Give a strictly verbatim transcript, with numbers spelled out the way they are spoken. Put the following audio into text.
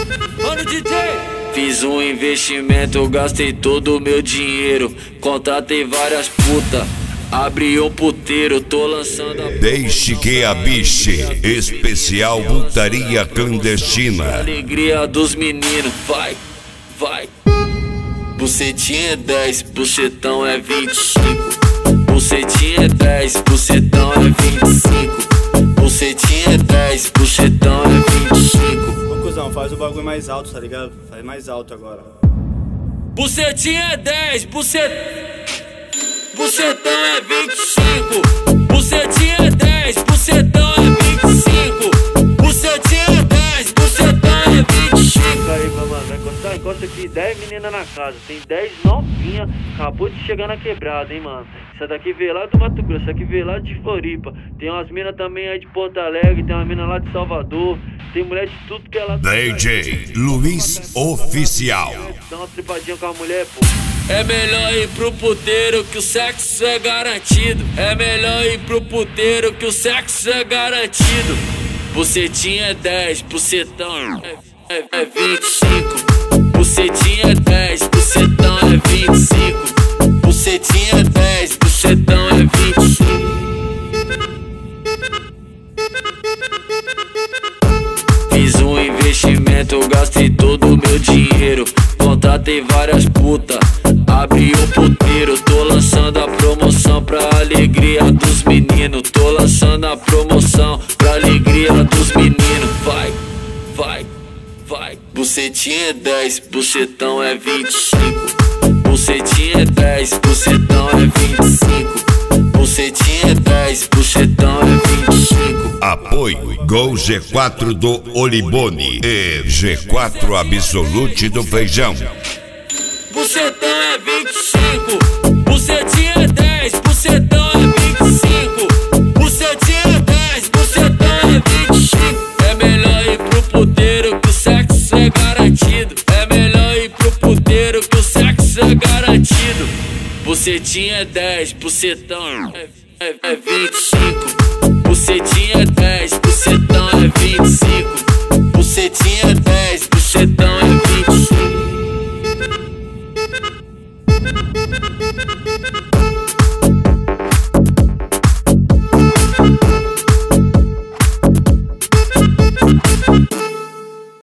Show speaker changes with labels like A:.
A: Mano D J, fiz um investimento, gastei todo o meu dinheiro, contratei várias putas, abri um puteiro, tô lançando a...
B: Deixe que a biche, especial putaria clandestina.
A: Alegria dos meninos, vai, vai. Bucetinha é dez, bucetão é vinte e cinco. Bucetinha é dez, bucetão é vinte e cinco. Bucetinha é dez, bucetão é vinte e cinco.
C: Ô cuzão, faz o bagulho mais alto, tá ligado? Faz mais alto agora.
A: Bucetinha é dez, bucet... bucetão é vinte e cinco. Bucetinha é dez, bucetão é vinte e cinco. Bucetinha é dez, bucetão é vinte e cinco.
D: Aí, mano, vai contar, enquanto aqui dez meninas na casa, tem dez novinhas, acabou de chegar na quebrada, hein, mano. Essa daqui veio lá do Mato Grosso, essa aqui veio lá de Floripa. Tem umas minas também aí de Porto Alegre, tem uma mina lá de Salvador, tem mulher de tudo que ela...
B: D J Luiz Oficial.
D: Dá uma tripadinha com a mulher, pô.
A: É melhor ir pro puteiro que o sexo é garantido. É melhor ir pro puteiro que o sexo é garantido. Bucetinha é dez, bucetão é, é, é vinte e cinco. Bucetinha é dez, bucetão é vinte e cinco. Bucetinha é dez, bucetão é vinte e cinco. Fiz um investimento, gastei todo o meu dinheiro, contratei várias putas, abri um puteiro, tô lançando a promoção pra alegria dos meninos. Tô lançando a promoção pra alegria dos meninos. Vai, vai, vai. Bucetinha é dez, bucetão é vinte e cinco. Bucetinha é dez, bucetão é vinte e cinco. Bucetinha é dez, bucetão é vinte e cinco.
B: Apoio Gol G quatro do Olibone e G quatro Absolute do Feijão.
A: Bucetão é vinte e cinco. Bucetinha é dez, bucetão é vinte e cinco. Bucetinha é dez, bucetão é vinte e cinco. É melhor ir pro puteiro que o sexo é garantido. É melhor ir pro puteiro que o sexo é garantido. Bucetinha é dez, bucetão é, é, é vinte e cinco. Bucetinha é dez, bucetão é vinte e cinco. Bucetinha é dez, bucetão é vinte e cinco.